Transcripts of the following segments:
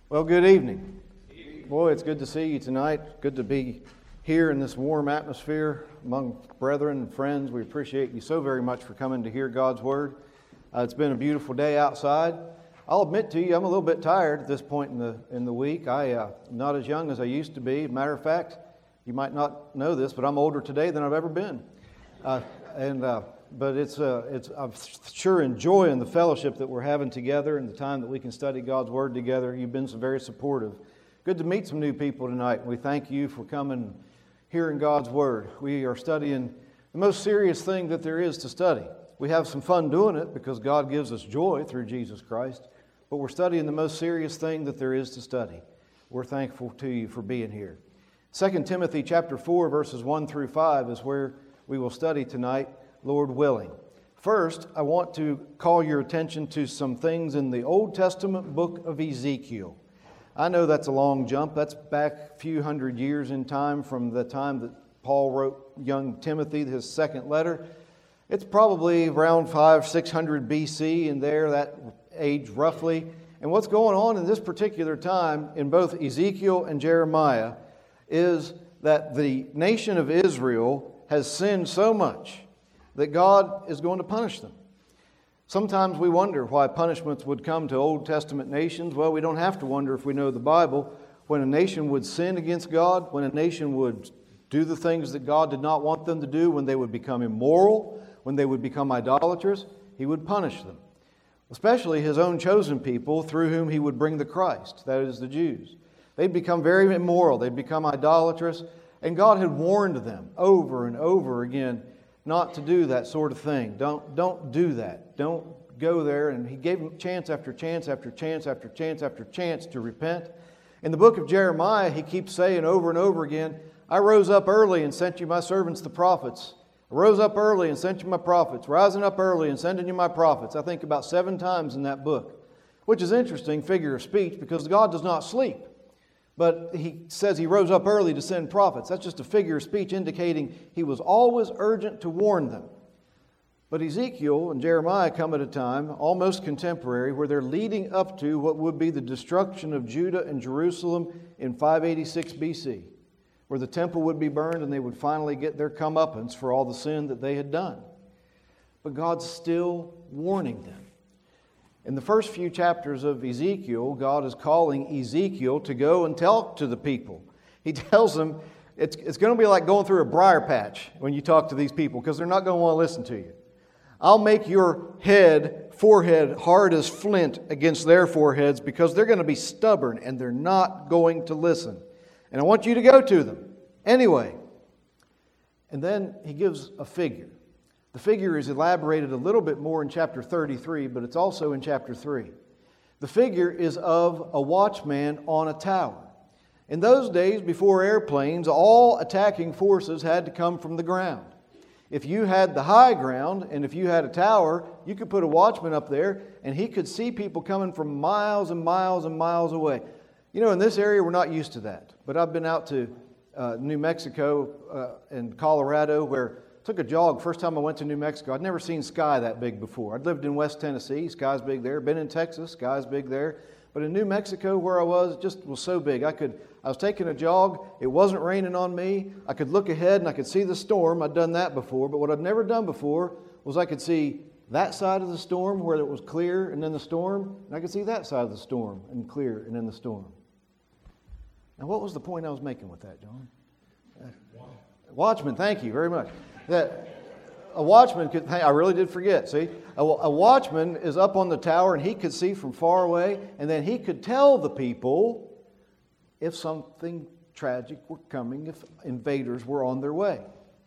Well, good evening. Boy, it's good to see you tonight. Good to be here in this warm atmosphere among brethren and friends. We appreciate you so very much for coming to hear God's Word. It's been a beautiful day outside. I'll admit to you, I'm a little bit tired at this point in the week. I'm not as young as I used to be. Matter of fact, you might not know this, but I'm older today than I've ever been. But I'm sure enjoying the fellowship that we're having together and the time that we can study God's Word together. You've been so very supportive. Good to meet some new people tonight. We thank you for coming, hearing God's Word. We are studying the most serious thing that there is to study. We have some fun doing it because God gives us joy through Jesus Christ, but we're studying the most serious thing that there is to study. We're thankful to you for being here. 2 Timothy chapter 4, verses 1 through 5 is where we will study tonight, Lord willing. First, I want to call your attention to some things in the Old Testament book of Ezekiel. I know that's a long jump. That's back a few hundred years in time from the time that Paul wrote young Timothy his second letter. It's probably around 500-600 BC in there, that age roughly. And what's going on in this particular time in both Ezekiel and Jeremiah is that the nation of Israel has sinned so much that God is going to punish them. Sometimes we wonder why punishments would come to Old Testament nations. Well, we don't have to wonder if we know the Bible. When a nation would sin against God, when a nation would do the things that God did not want them to do, when they would become immoral, when they would become idolaters, He would punish them. Especially His own chosen people through whom He would bring the Christ, that is the Jews. They'd become very immoral, they'd become idolatrous, and God had warned them over and over again not to do that sort of thing. Don't do that. Don't go there. And He gave them chance after chance after chance after chance after chance to repent. In the book of Jeremiah, He keeps saying over and over again, I rose up early and sent you my servants the prophets. I rose up early and sent you my prophets. Rising up early and sending you my prophets. I think about 7 times in that book, which is interesting figure of speech because God does not sleep. But He says He rose up early to send prophets. That's just a figure of speech indicating He was always urgent to warn them. But Ezekiel and Jeremiah come at a time, almost contemporary, where they're leading up to what would be the destruction of Judah and Jerusalem in 586 BC, where the temple would be burned and they would finally get their comeuppance for all the sin that they had done. But God's still warning them. In the first few chapters of Ezekiel, God is calling Ezekiel to go and talk to the people. He tells them it's going to be like going through a briar patch when you talk to these people because they're not going to want to listen to you. I'll make your forehead hard as flint against their foreheads because they're going to be stubborn and they're not going to listen. And I want you to go to them anyway. And then He gives a figure. The figure is elaborated a little bit more in chapter 33, but it's also in chapter 3. The figure is of a watchman on a tower. In those days, before airplanes, all attacking forces had to come from the ground. If you had the high ground and if you had a tower, you could put a watchman up there and he could see people coming from miles and miles and miles away. You know, in this area, we're not used to that. But I've been out to New Mexico and Colorado where I took a jog. First time I went to New Mexico, I'd never seen sky that big before. I'd lived in West Tennessee, sky's big there. Been in Texas, sky's big there. But in New Mexico, where I was, it just was so big. I was taking a jog. It wasn't raining on me. I could look ahead and I could see the storm. I'd done that before. But what I'd never done before was I could see that side of the storm where it was clear and then the storm. And I could see that side of the storm and clear and then the storm. Now, what was the point I was making with that, John? Watchman, thank you very much. That a watchman could, I really did forget, see? A watchman is up on the tower and he could see from far away and then he could tell the people if something tragic were coming, if invaders were on their way.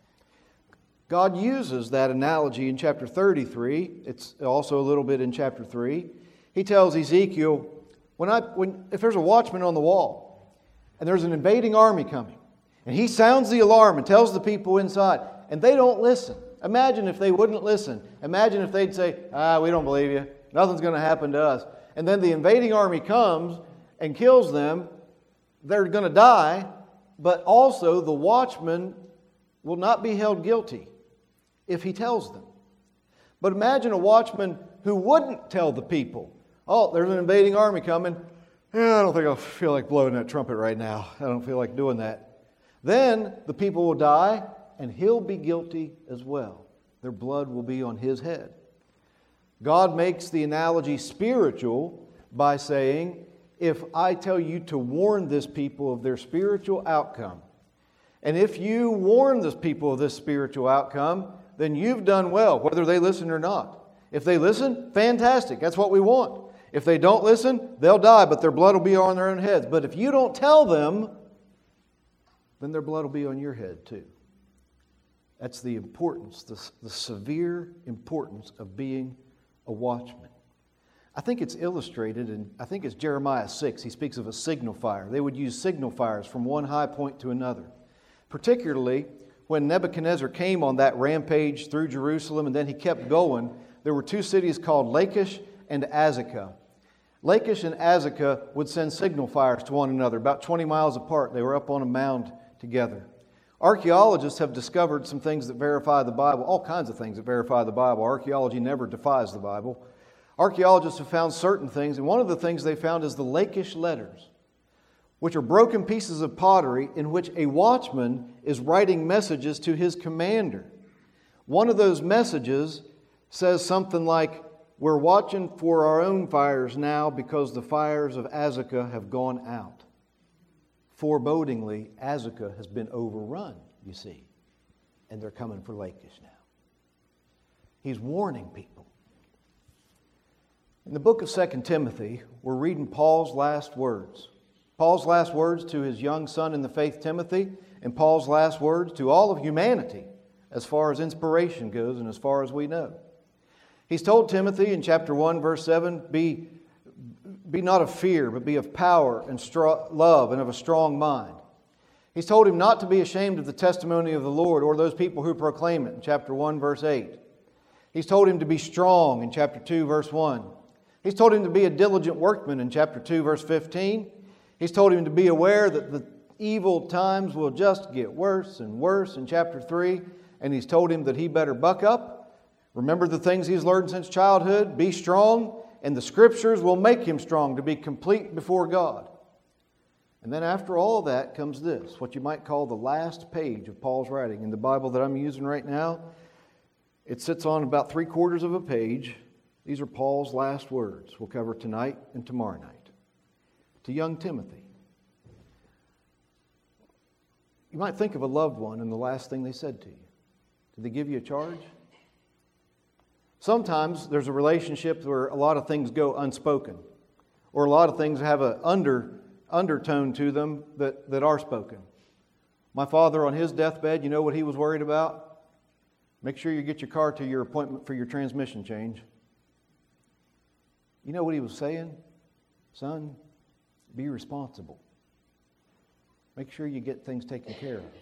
God uses that analogy in chapter 33. It's also a little bit in chapter 3. He tells Ezekiel, if there's a watchman on the wall and there's an invading army coming, and he sounds the alarm and tells the people inside, and they don't listen. Imagine if they wouldn't listen. Imagine if they'd say, we don't believe you. Nothing's going to happen to us. And then the invading army comes and kills them. They're going to die, but also the watchman will not be held guilty if he tells them. But imagine a watchman who wouldn't tell the people, oh, there's an invading army coming. I don't think I feel like blowing that trumpet right now. I don't feel like doing that. Then the people will die, and he'll be guilty as well. Their blood will be on his head. God makes the analogy spiritual by saying, if I tell you to warn this people of their spiritual outcome, and if you warn this people of this spiritual outcome, then you've done well, whether they listen or not. If they listen, fantastic. That's what we want. If they don't listen, they'll die, but their blood will be on their own heads. But if you don't tell them, then their blood will be on your head too. That's the importance, the severe importance of being a watchman. I think it's illustrated, and I think it's Jeremiah 6. He speaks of a signal fire. They would use signal fires from one high point to another. Particularly when Nebuchadnezzar came on that rampage through Jerusalem and then he kept going, there were two cities called Lachish and Azekah. Lachish and Azekah would send signal fires to one another, about 20 miles apart. They were up on a mound together. Archaeologists have discovered some things that verify the Bible, all kinds of things that verify the Bible. Archaeology never defies the Bible. Archaeologists have found certain things, and one of the things they found is the Lachish letters, which are broken pieces of pottery in which a watchman is writing messages to his commander. One of those messages says something like, "We're watching for our own fires now because the fires of Azekah have gone out." Forebodingly, Azekah has been overrun, you see, and they're coming for Lachish now. He's warning people. In the book of 2 Timothy, we're reading Paul's last words. Paul's last words to his young son in the faith, Timothy, and Paul's last words to all of humanity as far as inspiration goes and as far as we know. He's told Timothy in chapter 1, verse 7, be not of fear, but be of power and love and of a strong mind. He's told him not to be ashamed of the testimony of the Lord or those people who proclaim it in chapter 1, verse 8. He's told him to be strong in chapter 2, verse 1. He's told him to be a diligent workman in chapter 2, verse 15. He's told him to be aware that the evil times will just get worse and worse in chapter 3. And he's told him that he better buck up, remember the things he's learned since childhood, be strong, and the Scriptures will make him strong to be complete before God. And then after all that comes this, what you might call the last page of Paul's writing. In the Bible that I'm using right now, it sits on about 3/4 of a page. These are Paul's last words we'll cover tonight and tomorrow night. To young Timothy. You might think of a loved one and the last thing they said to you. Did they give you a charge? Sometimes there's a relationship where a lot of things go unspoken, or a lot of things have an undertone to them that are spoken. My father on his deathbed, you know what he was worried about? Make sure you get your car to your appointment for your transmission change. You know what he was saying? Son, be responsible. Make sure you get things taken care of.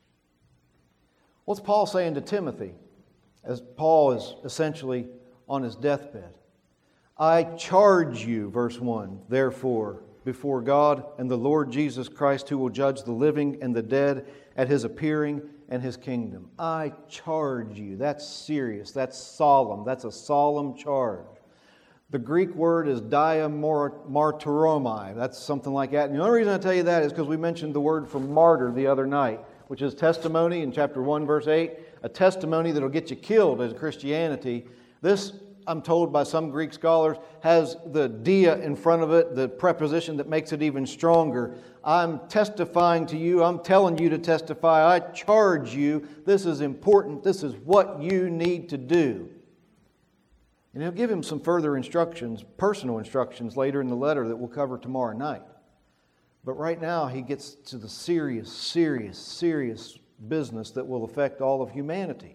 What's Paul saying to Timothy as Paul is essentially on his deathbed? I charge you, verse 1, therefore, before God and the Lord Jesus Christ, who will judge the living and the dead at His appearing and His kingdom. I charge you. That's serious. That's solemn. That's a solemn charge. The Greek word is diamartyromai. That's something like that. And the only reason I tell you that is because we mentioned the word for martyr the other night, which is testimony in chapter 1, verse 8. A testimony that will get you killed as Christianity. This, I'm told by some Greek scholars, has the dia in front of it, the preposition that makes it even stronger. I'm testifying to you. I'm telling you to testify. I charge you. This is important. This is what you need to do. And he'll give him some further instructions, personal instructions, later in the letter that we'll cover tomorrow night. But right now, he gets to the serious business that will affect all of humanity.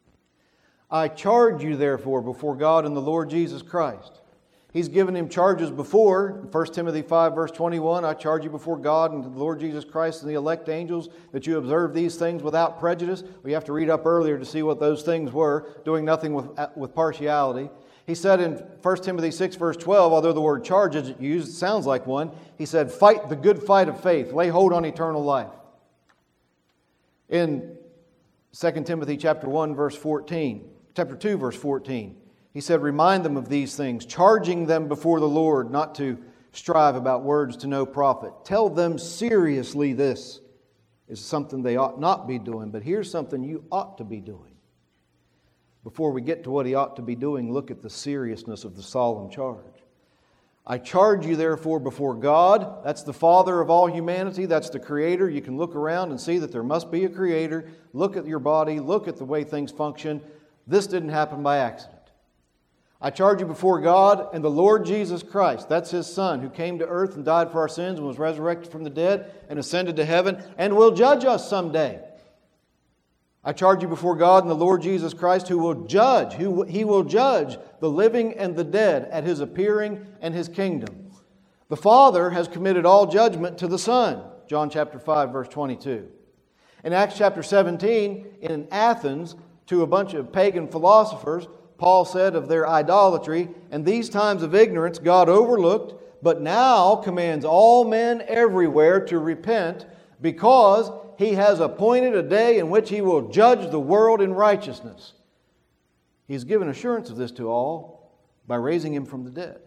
I charge you, therefore, before God and the Lord Jesus Christ. He's given him charges before. In 1 Timothy 5, verse 21, I charge you before God and the Lord Jesus Christ and the elect angels that you observe these things without prejudice. We have to read up earlier to see what those things were, doing nothing with partiality. He said in 1 Timothy 6, verse 12, although the word charge isn't used, it sounds like one. He said, fight the good fight of faith. Lay hold on eternal life. In 2 Timothy chapter 2, verse 14, he said, remind them of these things, charging them before the Lord not to strive about words to no profit. Tell them seriously this is something they ought not be doing, but here's something you ought to be doing. Before we get to what he ought to be doing, look at the seriousness of the solemn charge. I charge you therefore before God, that's the Father of all humanity, that's the Creator. You can look around and see that there must be a Creator. Look at your body, look at the way things function. This didn't happen by accident. I charge you before God and the Lord Jesus Christ, that's His Son, who came to earth and died for our sins and was resurrected from the dead and ascended to heaven and will judge us someday. I charge you before God and the Lord Jesus Christ, who will judge, He will judge the living and the dead at His appearing and His kingdom. The Father has committed all judgment to the Son, John chapter 5, verse 22. In Acts chapter 17, in Athens, to a bunch of pagan philosophers, Paul said of their idolatry, "And these times of ignorance God overlooked, but now commands all men everywhere to repent, because He has appointed a day in which He will judge the world in righteousness." He's given assurance of this to all by raising Him from the dead.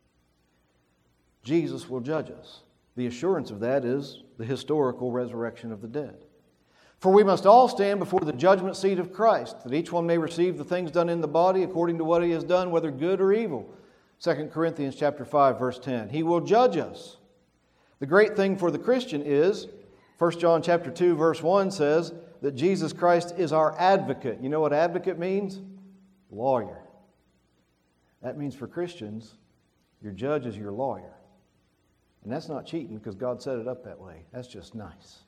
Jesus will judge us. The assurance of that is the historical resurrection of the dead. For we must all stand before the judgment seat of Christ, that each one may receive the things done in the body according to what he has done, whether good or evil. 2 Corinthians chapter 5, verse 10. He will judge us. The great thing for the Christian is, 1 John chapter 2, verse 1 says that Jesus Christ is our advocate. You know what advocate means? Lawyer. That means for Christians, your judge is your lawyer. And that's not cheating because God set it up that way. That's just nice.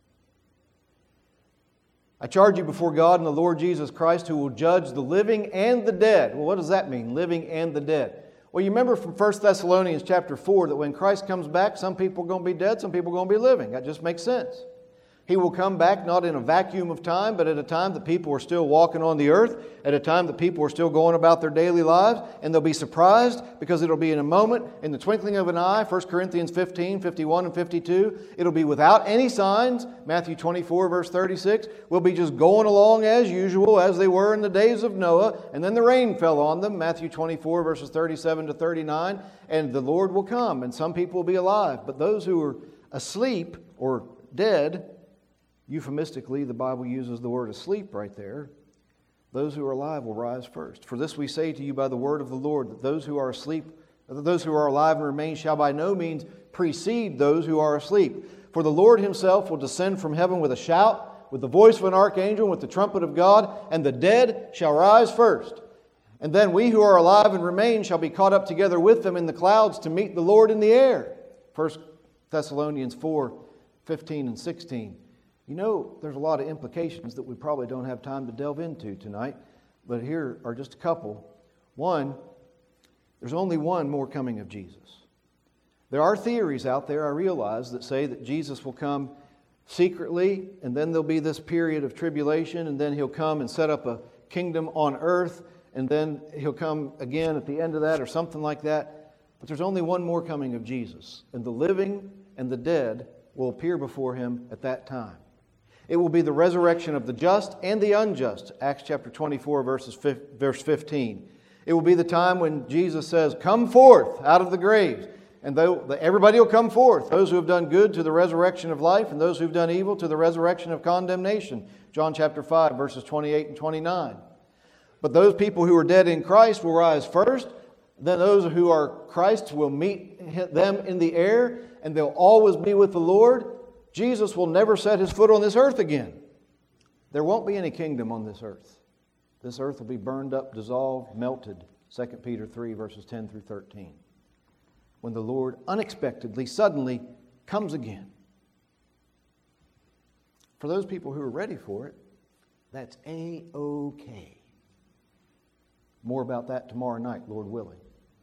I charge you before God and the Lord Jesus Christ, who will judge the living and the dead. Well, what does that mean, living and the dead? Well, you remember from 1 Thessalonians chapter 4 that when Christ comes back, some people are going to be dead, some people are going to be living. That just makes sense. He will come back not in a vacuum of time, but at a time that people are still walking on the earth, at a time that people are still going about their daily lives, and they'll be surprised because it'll be in a moment, in the twinkling of an eye, 1 Corinthians 15, 51 and 52. It'll be without any signs, Matthew 24, verse 36. We'll be just going along as usual, as they were in the days of Noah, and then the rain fell on them, Matthew 24, verses 37 to 39, and the Lord will come, and some people will be alive. But those who are asleep or dead, euphemistically, the Bible uses the word asleep right there. Those who are alive will rise first. For this we say to you by the word of the Lord, that those who are asleep, those who are alive and remain shall by no means precede those who are asleep. For the Lord Himself will descend from heaven with a shout, with the voice of an archangel, with the trumpet of God, and the dead shall rise first. And then we who are alive and remain shall be caught up together with them in the clouds to meet the Lord in the air. 1 Thessalonians 4, 15 and 16. You know, there's a lot of implications that we probably don't have time to delve into tonight, but here are just a couple. One, there's only one more coming of Jesus. There are theories out there, I realize, that say that Jesus will come secretly, and then there'll be this period of tribulation, and then He'll come and set up a kingdom on earth, and then He'll come again at the end of that, or something like that. But there's only one more coming of Jesus, and the living and the dead will appear before Him at that time. It will be the resurrection of the just and the unjust. Acts chapter 24, verse 15. It will be the time when Jesus says, "Come forth out of the graves." And everybody will come forth. Those who have done good to the resurrection of life, and those who have done evil to the resurrection of condemnation. John chapter 5, verses 28 and 29. But those people who are dead in Christ will rise first. Then those who are Christ's will meet them in the air, and they'll always be with the Lord. Jesus will never set His foot on this earth again. There won't be any kingdom on this earth. This earth will be burned up, dissolved, melted. 2 Peter 3, verses 10 through 13. When the Lord unexpectedly, suddenly comes again. For those people who are ready for it, that's A-OK. More about that tomorrow night, Lord willing.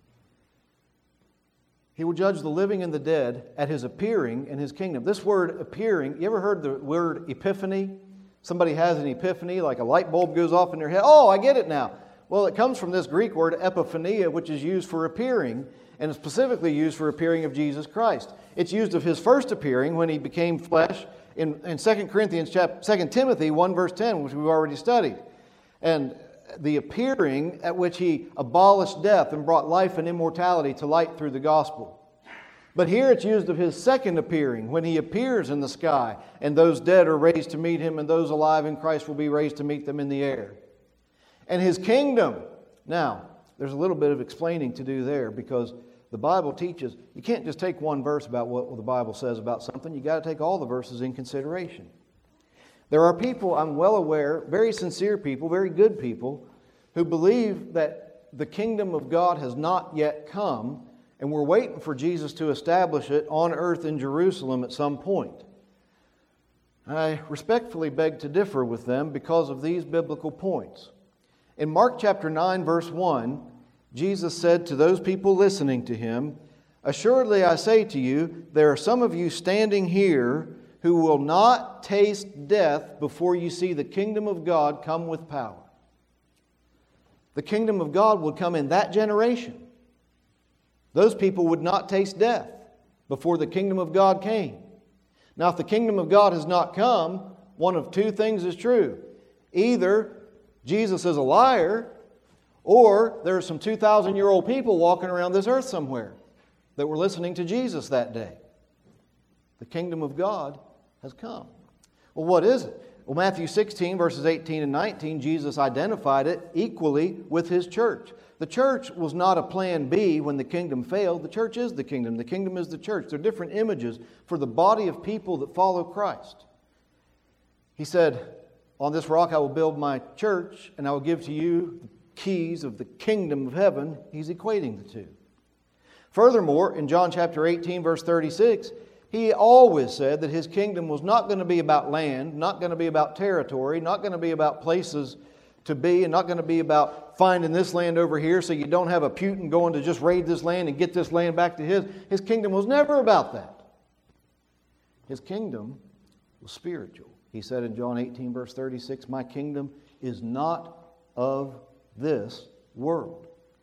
He will judge the living and the dead at His appearing in His kingdom. This word appearing, you ever heard the word epiphany? Somebody has an epiphany, like a light bulb goes off in their head. Oh, I get it now. Well, it comes from this Greek word epiphania, which is used for appearing, and specifically used for appearing of Jesus Christ. It's used of His first appearing when He became flesh in 2 Timothy 1 verse 10, which we've already studied. And the appearing at which He abolished death and brought life and immortality to light through the gospel. But here it's used of His second appearing, when He appears in the sky, and those dead are raised to meet Him, and those alive in Christ will be raised to meet them in the air. And His kingdom. Now, there's a little bit of explaining to do there, because the Bible teaches you can't just take one verse about what the Bible says about something. You've got to take all the verses in consideration. There are people, I'm well aware, very sincere people, very good people, who believe that the kingdom of God has not yet come, and we're waiting for Jesus to establish it on earth in Jerusalem at some point. I respectfully beg to differ with them because of these biblical points. In Mark chapter 9, verse 1, Jesus said to those people listening to Him, "Assuredly I say to you, there are some of you standing here who will not taste death before you see the kingdom of God come with power." The kingdom of God would come in that generation. Those people would not taste death before the kingdom of God came. Now, if the kingdom of God has not come, one of two things is true. Either Jesus is a liar, or there are some 2,000-year-old people walking around this earth somewhere that were listening to Jesus that day. The kingdom of God has come. Well, what is it? Well, Matthew 16, verses 18 and 19, Jesus identified it equally with His church. The church was not a plan B when the kingdom failed. The church is the kingdom. The kingdom is the church. They're different images for the body of people that follow Christ. He said, "On this rock I will build my church, and I will give to you the keys of the kingdom of heaven." He's equating the two. Furthermore, in John chapter 18, verse 36, He always said that His kingdom was not going to be about land, not going to be about territory, not going to be about places to be, and not going to be about finding this land over here so you don't have a Putin going to just raid this land and get this land back to his. His kingdom was never about that. His kingdom was spiritual. He said in John 18, verse 36, "My kingdom is not of this world."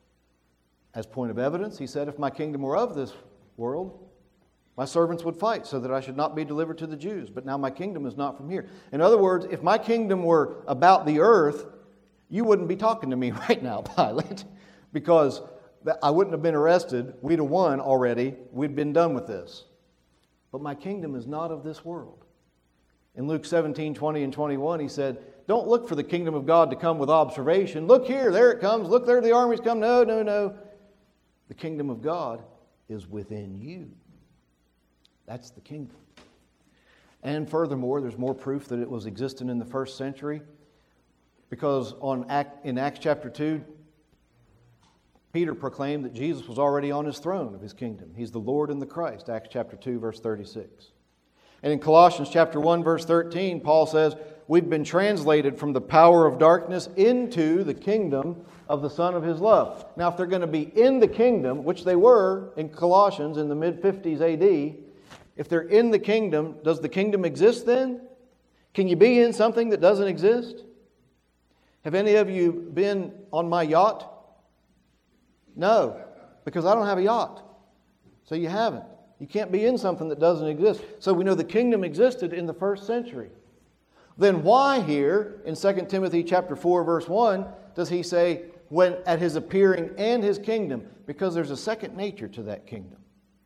As point of evidence, He said, "If my kingdom were of this world, my servants would fight so that I should not be delivered to the Jews. But now my kingdom is not from here." In other words, if my kingdom were about the earth, you wouldn't be talking to me right now, Pilate, because I wouldn't have been arrested. We'd have won already. We'd been done with this. But my kingdom is not of this world. In Luke 17, 20 and 21, He said, "Don't look for the kingdom of God to come with observation. Look here, there it comes. Look, there the armies come." No, no, no. The kingdom of God is within you. That's the kingdom. And furthermore, there's more proof that it was existent in the first century, because in Acts chapter 2, Peter proclaimed that Jesus was already on His throne of His kingdom. He's the Lord and the Christ, Acts chapter 2, verse 36. And in Colossians chapter 1, verse 13, Paul says, "We've been translated from the power of darkness into the kingdom of the Son of His love." Now, if they're going to be in the kingdom, which they were in Colossians in the mid-50s AD, if they're in the kingdom, does the kingdom exist then? Can you be in something that doesn't exist? Have any of you been on my yacht? No, because I don't have a yacht. So you haven't. You can't be in something that doesn't exist. So we know the kingdom existed in the first century. Then why here in 2 Timothy chapter 4, verse 1, does he say, "when at His appearing and His kingdom"? Because there's a second nature to that kingdom.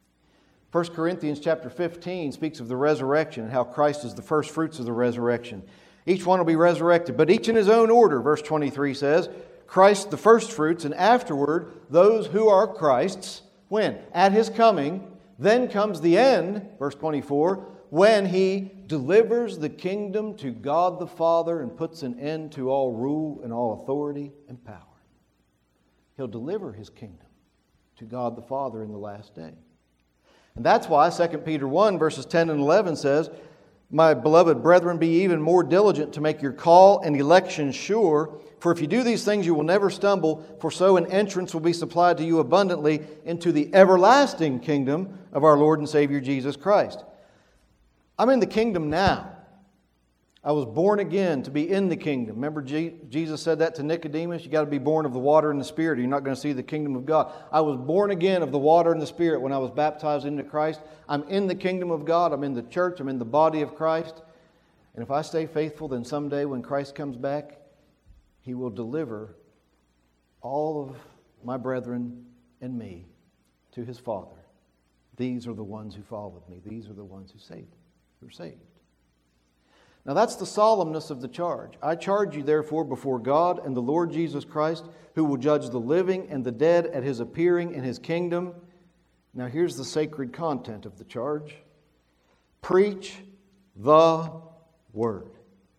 1 Corinthians chapter 15 speaks of the resurrection and how Christ is the first fruits of the resurrection. Each one will be resurrected, but each in his own order. Verse 23 says, "Christ the first fruits, and afterward those who are Christ's." When? At His coming. Then comes the end, verse 24, when He delivers the kingdom to God the Father and puts an end to all rule and all authority and power. He'll deliver His kingdom to God the Father in the last day. And that's why 2 Peter 1 verses 10 and 11 says, "My beloved brethren, be even more diligent to make your call and election sure. For if you do these things, you will never stumble. For so an entrance will be supplied to you abundantly into the everlasting kingdom of our Lord and Savior Jesus Christ." I'm in the kingdom now. I was born again to be in the kingdom. Remember Jesus said that to Nicodemus? You got to be born of the water and the Spirit, or you're not going to see the kingdom of God. I was born again of the water and the Spirit when I was baptized into Christ. I'm in the kingdom of God. I'm in the church. I'm in the body of Christ. And if I stay faithful, then someday when Christ comes back, He will deliver all of my brethren and me to His Father. These are the ones who followed me. These are the ones who are saved. Now that's the solemnness of the charge. I charge you therefore before God and the Lord Jesus Christ, who will judge the living and the dead at His appearing in His kingdom. Now here's the sacred content of the charge. Preach the Word.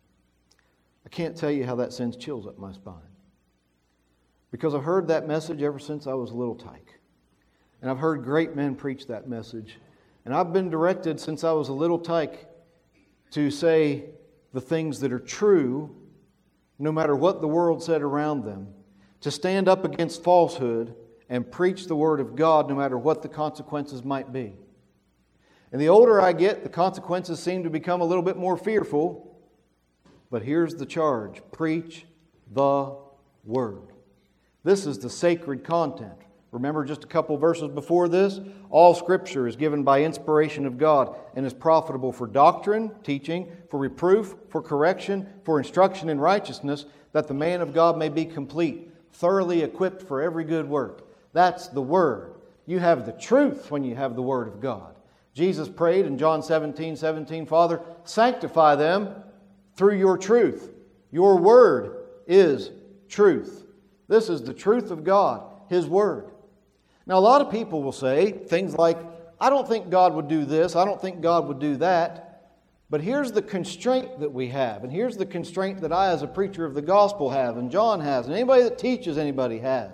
I can't tell you how that sends chills up my spine. Because I've heard that message ever since I was a little tyke. And I've heard great men preach that message. And I've been directed since I was a little tyke to say the things that are true, no matter what the world said around them, to stand up against falsehood and preach the Word of God no matter what the consequences might be. And the older I get, the consequences seem to become a little bit more fearful. But here's the charge. Preach the Word. This is the sacred content. Remember just a couple verses before this? All Scripture is given by inspiration of God and is profitable for doctrine, teaching, for reproof, for correction, for instruction in righteousness, that the man of God may be complete, thoroughly equipped for every good work. That's the Word. You have the truth when you have the Word of God. Jesus prayed in John 17:17, Father, sanctify them through your truth. Your Word is truth. This is the truth of God, His Word. Now, a lot of people will say things like, I don't think God would do this, I don't think God would do that. But here's the constraint that we have, and here's the constraint that I as a preacher of the gospel have, and John has, and anybody that teaches anybody has.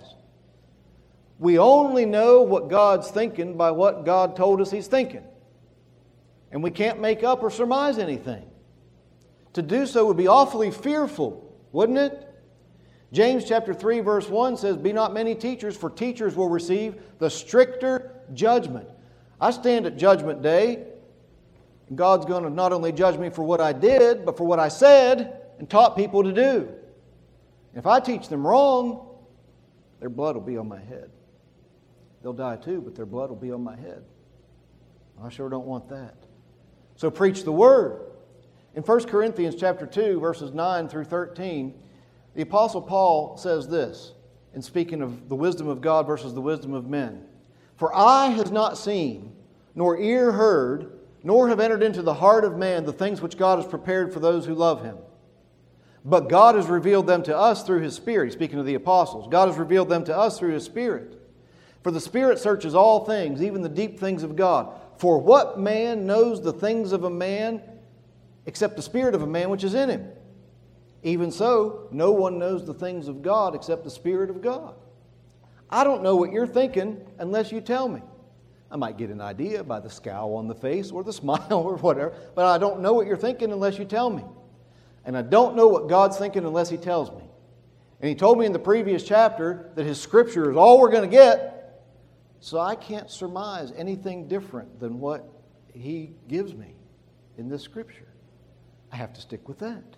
We only know what God's thinking by what God told us He's thinking. And we can't make up or surmise anything. To do so would be awfully fearful, wouldn't it? James chapter 3 verse 1 says, Be not many teachers, for teachers will receive the stricter judgment. I stand at judgment day, and God's going to not only judge me for what I did, but for what I said and taught people to do. If I teach them wrong, their blood will be on my head. They'll die too, but their blood will be on my head. I sure don't want that. So preach the Word. In 1 Corinthians chapter 2, verses 9 through 13, the Apostle Paul says this, in speaking of the wisdom of God versus the wisdom of men. For eye has not seen, nor ear heard, nor have entered into the heart of man the things which God has prepared for those who love Him. But God has revealed them to us through His Spirit. Speaking of the apostles, God has revealed them to us through His Spirit. For the Spirit searches all things, even the deep things of God. For what man knows the things of a man except the spirit of a man which is in him? Even so, no one knows the things of God except the Spirit of God. I don't know what you're thinking unless you tell me. I might get an idea by the scowl on the face or the smile or whatever, but I don't know what you're thinking unless you tell me. And I don't know what God's thinking unless He tells me. And He told me in the previous chapter that His Scripture is all we're going to get, so I can't surmise anything different than what He gives me in this Scripture. I have to stick with that.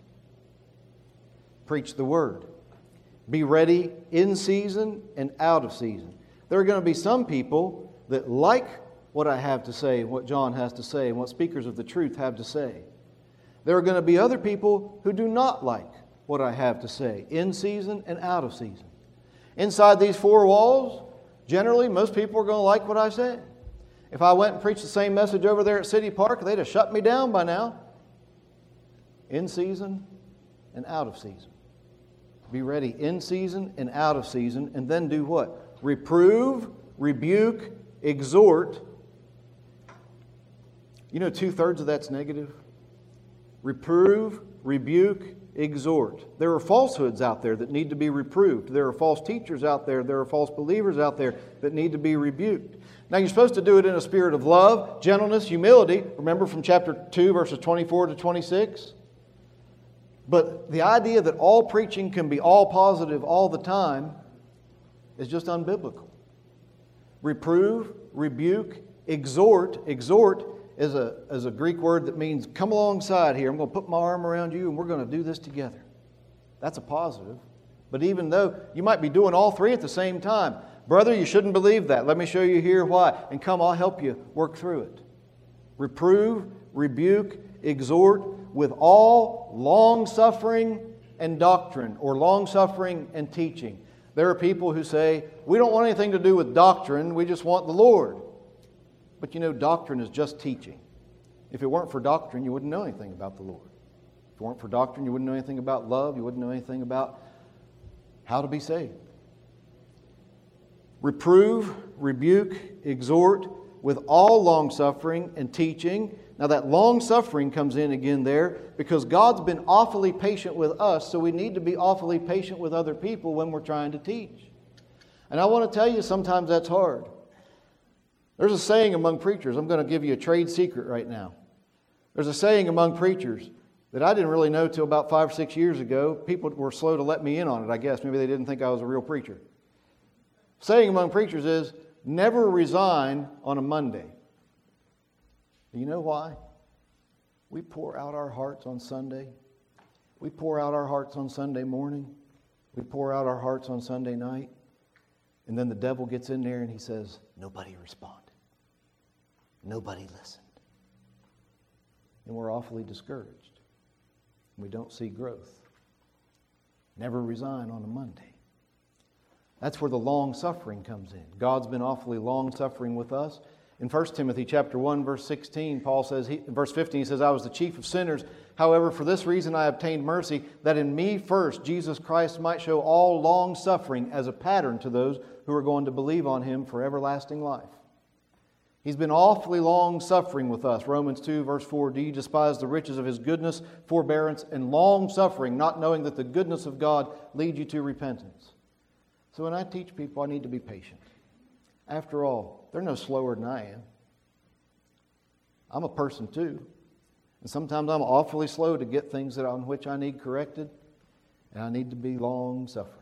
Preach the Word. Be ready in season and out of season. There are going to be some people that like what I have to say, what John has to say, and what speakers of the truth have to say. There are going to be other people who do not like what I have to say, in season and out of season. Inside these four walls, generally, most people are going to like what I say. If I went and preached the same message over there at City Park, they'd have shut me down by now. In season and out of season. Be ready in season and out of season, and then do what? Reprove, rebuke, exhort. You know, 2/3 of that's negative. Reprove, rebuke, exhort. There are falsehoods out there that need to be reproved. There are false teachers out there. There are false believers out there that need to be rebuked. Now, you're supposed to do it in a spirit of love, gentleness, humility. Remember from chapter 2, verses 24 to 26? But the idea that all preaching can be all positive all the time is just unbiblical. Reprove, rebuke, exhort. Exhort is a Greek word that means come alongside here. I'm going to put my arm around you and we're going to do this together. That's a positive. But even though you might be doing all three at the same time, brother, you shouldn't believe that. Let me show you here why. And come, I'll help you work through it. Reprove, rebuke, exhort with all long-suffering and doctrine, or long-suffering and teaching. There are people who say, we don't want anything to do with doctrine, we just want the Lord. But you know, doctrine is just teaching. If it weren't for doctrine, you wouldn't know anything about the Lord. If it weren't for doctrine, you wouldn't know anything about love. You wouldn't know anything about how to be saved. Reprove, rebuke, exhort with all long-suffering and teaching. Now that long-suffering comes in again there because God's been awfully patient with us, so we need to be awfully patient with other people when we're trying to teach. And I want to tell you, sometimes that's hard. There's a saying among preachers. I'm going to give you a trade secret right now. There's a saying among preachers that I didn't really know till about 5 or 6 years ago. People were slow to let me in on it, I guess. Maybe they didn't think I was a real preacher. Saying among preachers is, never resign on a Monday. Do you know why? We pour out our hearts on Sunday. We pour out our hearts on Sunday morning. We pour out our hearts on Sunday night. And then the devil gets in there and he says, nobody responded. Nobody listened. And we're awfully discouraged. We don't see growth. Never resign on a Monday. That's where the long-suffering comes in. God's been awfully long-suffering with us. In 1 Timothy chapter 1, verse 16, Paul says, verse 15, he says, I was the chief of sinners. However, for this reason I obtained mercy, that in me first Jesus Christ might show all long-suffering as a pattern to those who are going to believe on Him for everlasting life. He's been awfully long-suffering with us. Romans 2, verse 4, do you despise the riches of His goodness, forbearance, and long-suffering, not knowing that the goodness of God leads you to repentance? So when I teach people, I need to be patient. After all, they're no slower than I am. I'm a person too. And sometimes I'm awfully slow to get things on which I need corrected. And I need to be long-suffering.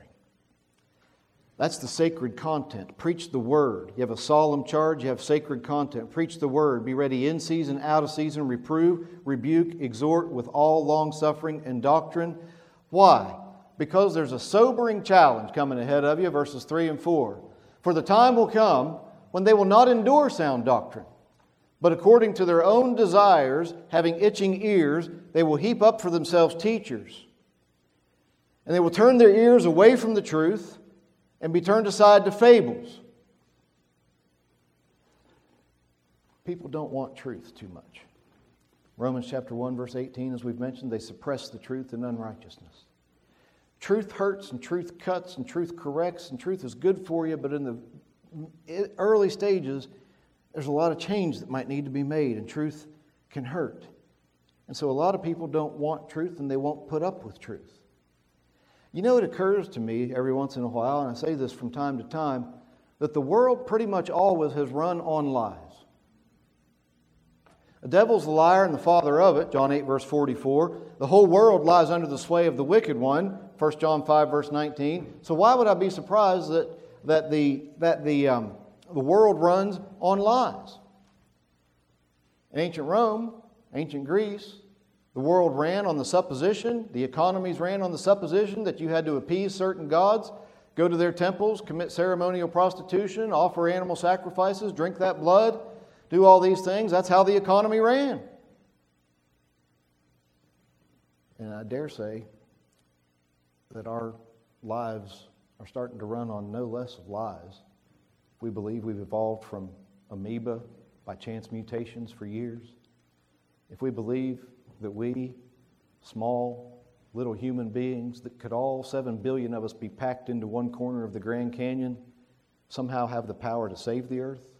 That's the sacred content. Preach the Word. You have a solemn charge, you have sacred content. Preach the Word. Be ready in season, out of season. Reprove, rebuke, exhort with all long-suffering and doctrine. Why? Because there's a sobering challenge coming ahead of you, verses 3 and 4. For the time will come when they will not endure sound doctrine, but according to their own desires, having itching ears, they will heap up for themselves teachers. And they will turn their ears away from the truth and be turned aside to fables. People don't want truth too much. Romans chapter 1, verse 18, as we've mentioned, they suppress the truth in unrighteousness. Truth hurts and truth cuts and truth corrects and truth is good for you, but in the early stages, there's a lot of change that might need to be made, and truth can hurt. And so a lot of people don't want truth and they won't put up with truth. You know, it occurs to me every once in a while, and I say this from time to time, that the world pretty much always has run on lies. The devil's the liar and the father of it, John 8, verse 44. The whole world lies under the sway of the wicked one, 1 John 5, verse 19. So why would I be surprised that the world runs on lies? In ancient Rome, ancient Greece, the world ran on the supposition, the economies ran on the supposition that you had to appease certain gods, go to their temples, commit ceremonial prostitution, offer animal sacrifices, drink that blood, do all these things. That's how the economy ran. And I dare say that our lives are starting to run on no less of lies. We believe we've evolved from amoeba by chance mutations for years. If we believe that we, small, little human beings, that could all 7 billion of us be packed into one corner of the Grand Canyon, somehow have the power to save the earth,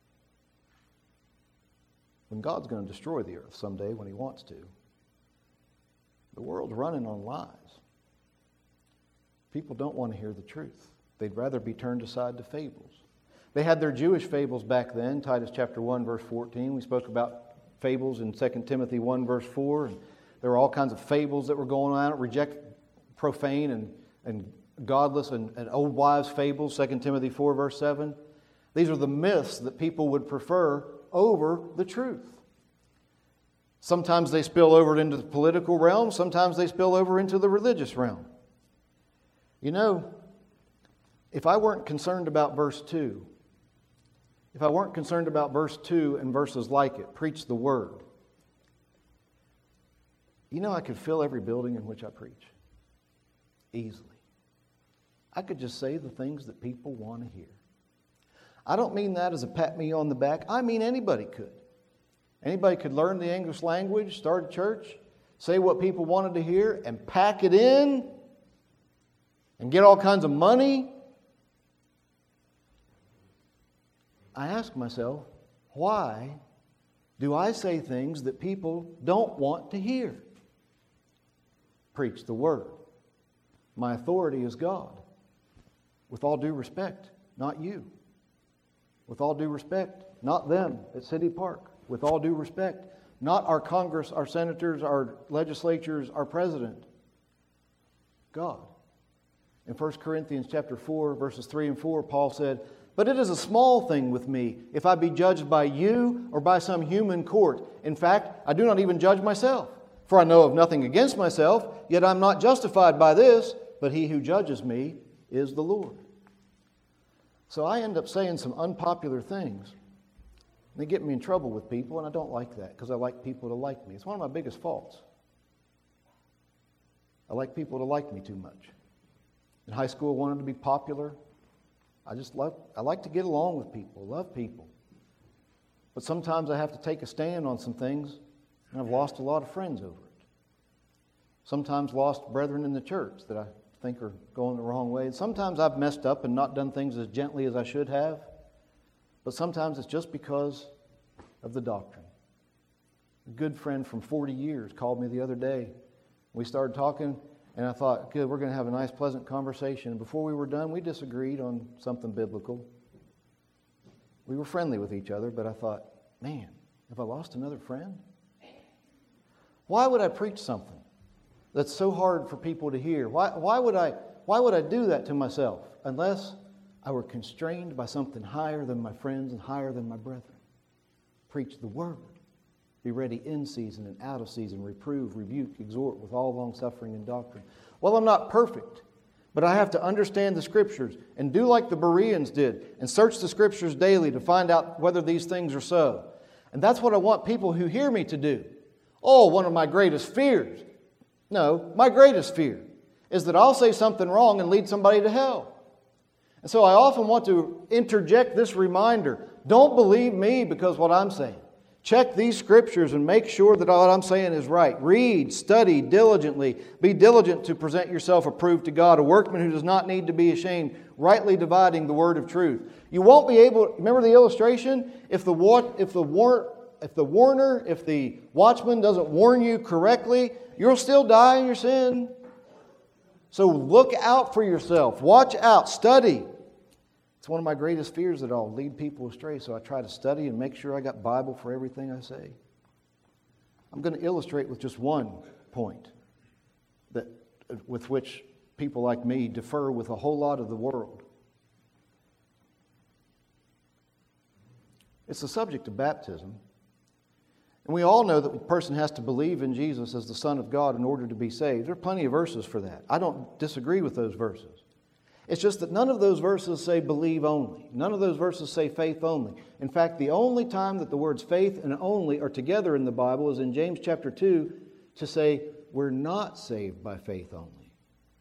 when God's going to destroy the earth someday when He wants to. The world's running on lies. People don't want to hear the truth. They'd rather be turned aside to fables. They had their Jewish fables back then, Titus chapter 1, verse 14. We spoke about fables in 2 Timothy 1, verse 4. And there were all kinds of fables that were going on. Reject profane and godless and old wives' fables, 2 Timothy 4, verse 7. These are the myths that people would prefer over the truth. Sometimes they spill over into the political realm. Sometimes they spill over into the religious realm. You know, if I weren't concerned about verse 2, if I weren't concerned about verse 2 and verses like it, preach the word, you know I could fill every building in which I preach. Easily. I could just say the things that people want to hear. I don't mean that as a pat me on the back. I mean anybody could. Anybody could learn the English language, start a church, say what people wanted to hear, and pack it in and get all kinds of money. I ask myself, why do I say things that people don't want to hear? Preach the Word. My authority is God. With all due respect, not you. With all due respect, not them at City Park. With all due respect, not our Congress, our senators, our legislatures, our president. God. In 1 Corinthians chapter 4, verses 3 and 4, Paul said, "But it is a small thing with me if I be judged by you or by some human court. In fact, I do not even judge myself. For I know of nothing against myself, yet I am not justified by this, but he who judges me is the Lord." So I end up saying some unpopular things. They get me in trouble with people, and I don't like that because I like people to like me. It's one of my biggest faults. I like people to like me too much. In high school, I wanted to be popular. I like to get along with people, love people. But sometimes I have to take a stand on some things, and I've lost a lot of friends over it. Sometimes lost brethren in the church that I think are going the wrong way. Sometimes I've messed up and not done things as gently as I should have. But sometimes it's just because of the doctrine. A good friend from 40 years called me the other day. We started talking, and I thought, good, we're going to have a nice, pleasant conversation. And before we were done, we disagreed on something biblical. We were friendly with each other, but I thought, man, have I lost another friend? Why would I preach something that's so hard for people to hear? Why would I do that to myself unless I were constrained by something higher than my friends and higher than my brethren? Preach the Word. Be ready in season and out of season. Reprove, rebuke, exhort with all long-suffering and doctrine. Well, I'm not perfect, but I have to understand the Scriptures and do like the Bereans did and search the Scriptures daily to find out whether these things are so. And that's what I want people who hear me to do. Oh, one of my greatest fears. No, my greatest fear is that I'll say something wrong and lead somebody to hell. And so I often want to interject this reminder. Don't believe me because of what I'm saying. Check these Scriptures and make sure that what I'm saying is right. Read, study diligently. Be diligent to present yourself approved to God, a workman who does not need to be ashamed, rightly dividing the word of truth. You won't be able, remember the illustration? If the watchman doesn't warn you correctly, you'll still die in your sin. So look out for yourself. Watch out. Study. It's one of my greatest fears that I'll lead people astray, so I try to study and make sure I got Bible for everything I say. I'm going to illustrate with just one point with which people like me differ with a whole lot of the world. It's the subject of baptism. And we all know that a person has to believe in Jesus as the Son of God in order to be saved. There are plenty of verses for that. I don't disagree with those verses. It's just that none of those verses say believe only. None of those verses say faith only. In fact, the only time that the words faith and only are together in the Bible is in James chapter 2 to say we're not saved by faith only.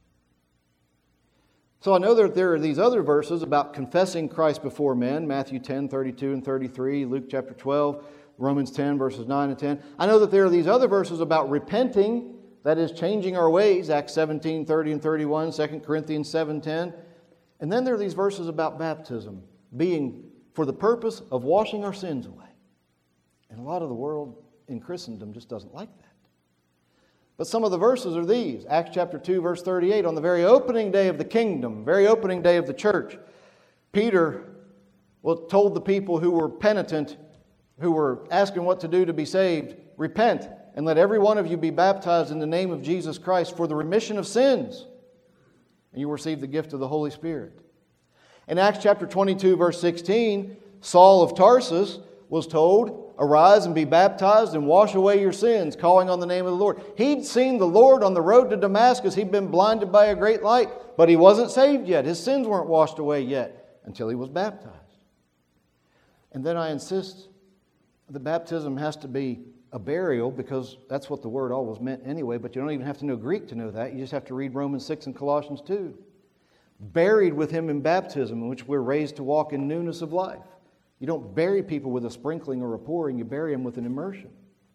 So I know that there are these other verses about confessing Christ before men, Matthew 10, 32 and 33, Luke chapter 12, Romans 10, verses 9 and 10. I know that there are these other verses about repenting, that is, changing our ways, Acts 17, 30 and 31, 2 Corinthians 7, 10. And then there are these verses about baptism being for the purpose of washing our sins away. And a lot of the world in Christendom just doesn't like that. But some of the verses are these. Acts chapter 2, verse 38, on the very opening day of the kingdom, very opening day of the church, Peter told the people who were penitent, who were asking what to do to be saved, repent and let every one of you be baptized in the name of Jesus Christ for the remission of sins, and you will receive the gift of the Holy Spirit. In Acts chapter 22, verse 16, Saul of Tarsus was told, arise and be baptized and wash away your sins, calling on the name of the Lord. He'd seen the Lord on the road to Damascus. He'd been blinded by a great light, but he wasn't saved yet. His sins weren't washed away yet until he was baptized. And then I insist the baptism has to be a burial because that's what the word always meant anyway, but you don't even have to know Greek to know that. You just have to read Romans 6 and Colossians 2. buried with Him in baptism, in which we're raised to walk in newness of life. You don't bury people with a sprinkling or a pouring, you bury them with an immersion.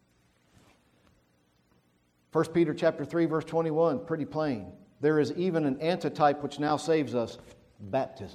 1 Peter chapter 3, verse 21, pretty plain. There is even an antitype which now saves us, baptism.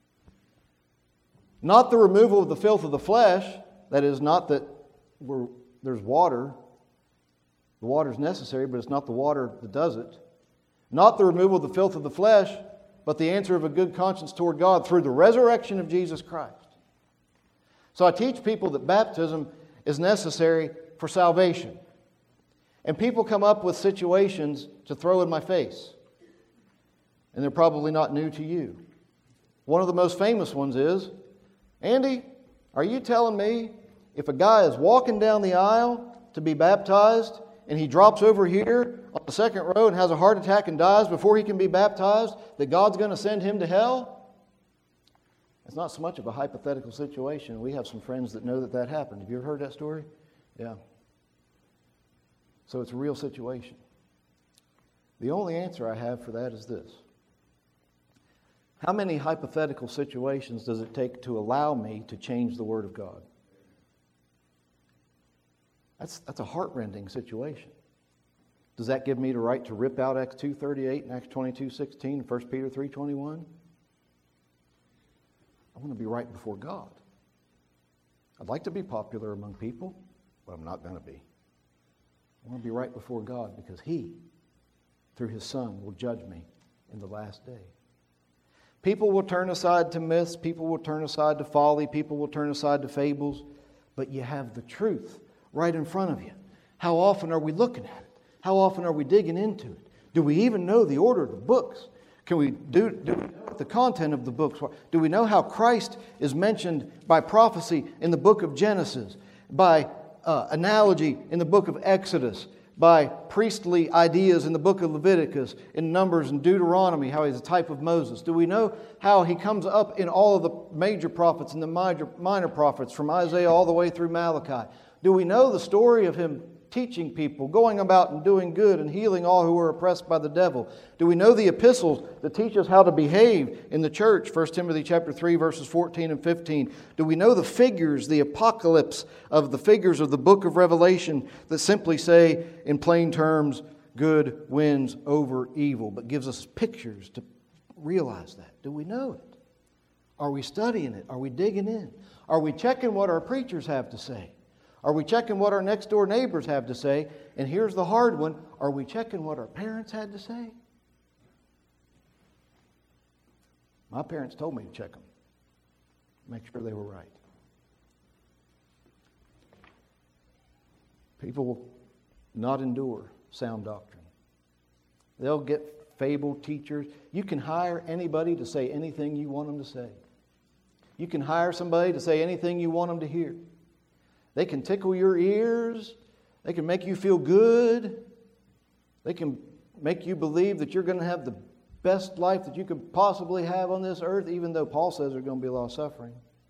Not the removal of the filth of the flesh, that is, not that there's water. The water is necessary, but it's not the water that does it. Not the removal of the filth of the flesh, but the answer of a good conscience toward God through the resurrection of Jesus Christ. So I teach people that baptism is necessary for salvation. And people come up with situations to throw in my face. And they're probably not new to you. One of the most famous ones is, Andy, are you telling me if a guy is walking down the aisle to be baptized and he drops over here on the second row and has a heart attack and dies before he can be baptized, that God's going to send him to hell? It's not so much of a hypothetical situation. We have some friends that know that happened. Have you ever heard that story? Yeah. So it's a real situation. The only answer I have for that is this. How many hypothetical situations does it take to allow me to change the Word of God? That's a heart-rending situation. Does that give me the right to rip out Acts 2:38 and Acts 22:16 and 1 Peter 3:21? I want to be right before God. I'd like to be popular among people, but I'm not going to be. I want to be right before God because He, through His Son, will judge me in the last day. People will turn aside to myths. People will turn aside to folly. People will turn aside to fables. But you have the truth right in front of you. How often are we looking at it? How often are we digging into it? Do we even know the order of the books? Do we know the content of the books? Do we know how Christ is mentioned by prophecy in the book of Genesis, by analogy in the book of Exodus, by priestly ideas in the book of Leviticus, in Numbers and Deuteronomy, how He's a type of Moses? Do we know how He comes up in all of the major prophets and the minor prophets, from Isaiah all the way through Malachi? Do we know the story of Him teaching people, going about and doing good and healing all who are oppressed by the devil? Do we know the epistles that teach us how to behave in the church? 1 Timothy chapter 3, verses 14 and 15. Do we know the figures, the apocalypse of the figures of the book of Revelation that simply say, in plain terms, good wins over evil, but gives us pictures to realize that? Do we know it? Are we studying it? Are we digging in? Are we checking what our preachers have to say? Are we checking what our next door neighbors have to say? And here's the hard one. Are we checking what our parents had to say? My parents told me to check them. Make sure they were right. People will not endure sound doctrine. They'll get fable teachers. You can hire anybody to say anything you want them to say. You can hire somebody to say anything you want them to hear. They can tickle your ears. They can make you feel good. They can make you believe that you're going to have the best life that you could possibly have on this earth, even though Paul says there's going to be a lot of suffering.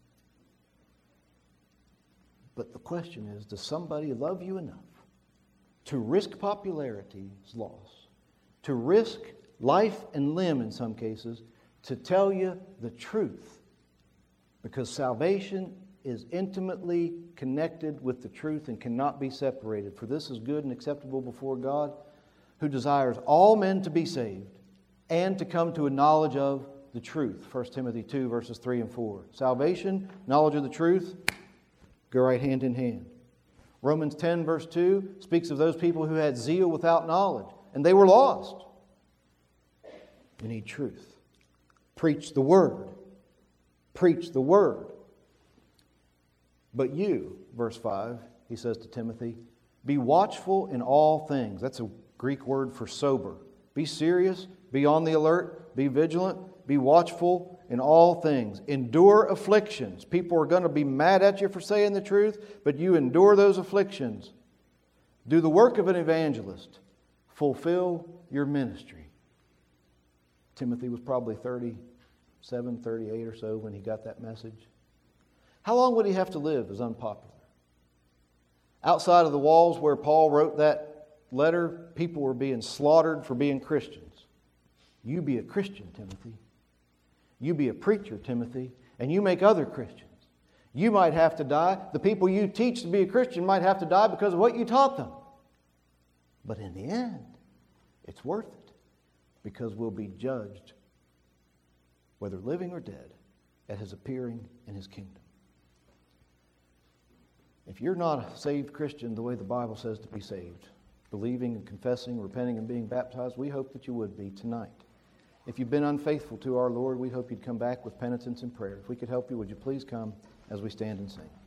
But the question is, does somebody love you enough to risk popularity's loss, to risk life and limb in some cases, to tell you the truth? Because salvation is intimately connected with the truth and cannot be separated. For this is good and acceptable before God, who desires all men to be saved and to come to a knowledge of the truth. 1 Timothy 2, verses 3 and 4. Salvation, knowledge of the truth, go right hand in hand. Romans 10, verse 2 speaks of those people who had zeal without knowledge, and they were lost. We need truth. Preach the Word. Preach the Word. But you, verse 5, he says to Timothy, be watchful in all things. That's a Greek word for sober. Be serious, be on the alert, be vigilant, be watchful in all things. Endure afflictions. People are going to be mad at you for saying the truth, but you endure those afflictions. Do the work of an evangelist. Fulfill your ministry. Timothy was probably 37, 38 or so when he got that message. How long would he have to live as unpopular? Outside of the walls where Paul wrote that letter, people were being slaughtered for being Christians. You be a Christian, Timothy. You be a preacher, Timothy, and you make other Christians. You might have to die. The people you teach to be a Christian might have to die because of what you taught them. But in the end, it's worth it because we'll be judged, whether living or dead, at His appearing in His kingdom. If you're not a saved Christian the way the Bible says to be saved, believing and confessing, repenting and being baptized, we hope that you would be tonight. If you've been unfaithful to our Lord, we hope you'd come back with penitence and prayer. If we could help you, would you please come as we stand and sing?